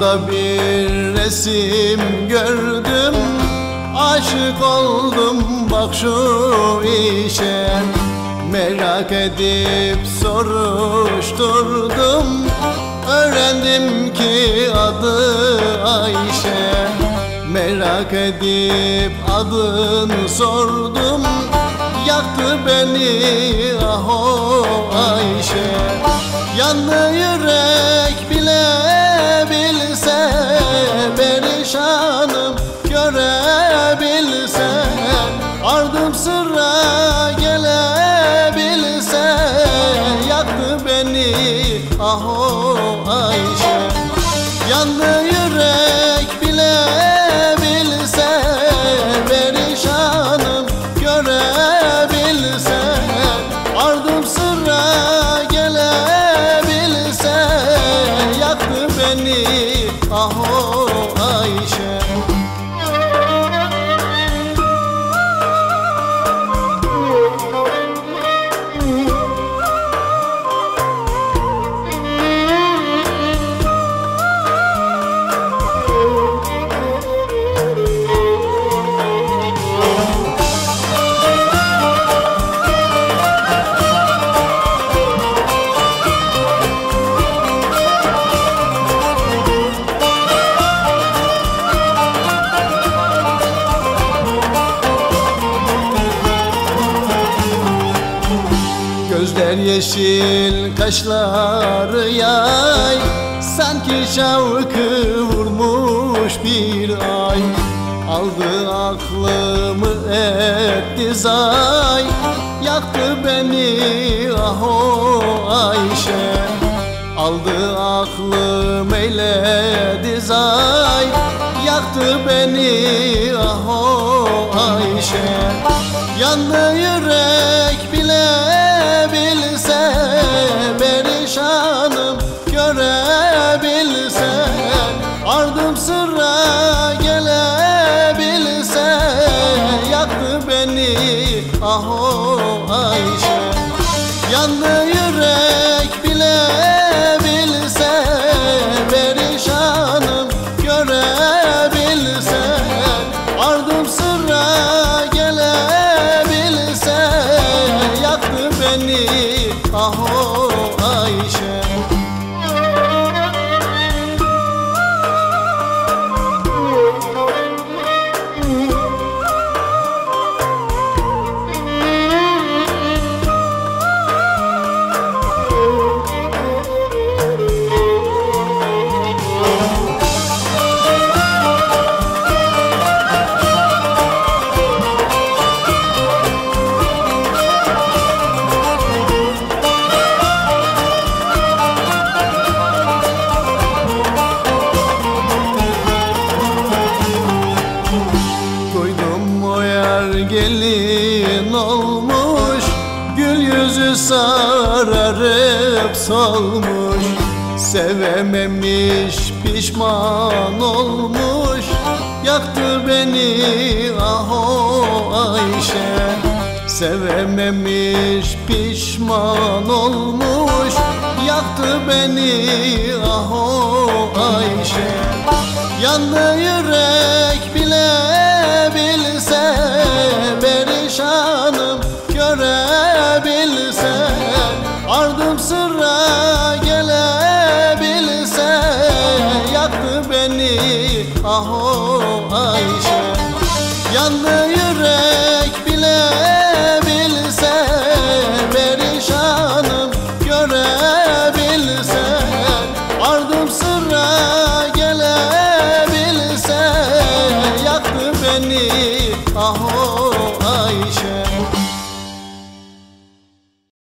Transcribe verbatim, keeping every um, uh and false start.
Rüyamda bir resim gördüm, aşık oldum bak şu işe. Merak edip soruşturdum, öğrendim ki adı Ayşe. Merak edip adını sordum, yaktı beni ah o Ayşe. Yandı yürek bile bilse, perişanım görebilse, ardım sıra gelebilse, yaktı beni ah o Ayşe. Yandı yürek bile bilse, perişanım görebilse, ardım sıra gelebilse, yaktı beni ah o Ayşe. Gözler yeşil, kaşları yay, sanki şavkı vurmuş bir ay. Aldı aklımı etti zay, yaktı beni ah o Ayşe. Aldı aklım eyledi zay, yaktı beni ah o Ayşe. Yandı yürek bile bilse, perişanım görebilse, ardım sıra gelebilse, yaktı beni ah o Ayşe. Yandı yürek bile bilse, perişanım görebilse, ardım sıra gelebilse, yaktı beni ah o Ayşe. Gelin olmuş, gül yüzü sararıp solmuş, sevememiş pişman olmuş, yaktı beni ah o Ayşe. Sevememiş pişman olmuş, yaktı beni ah o Ayşe. Yandı yürek bile bilse, perişanım göre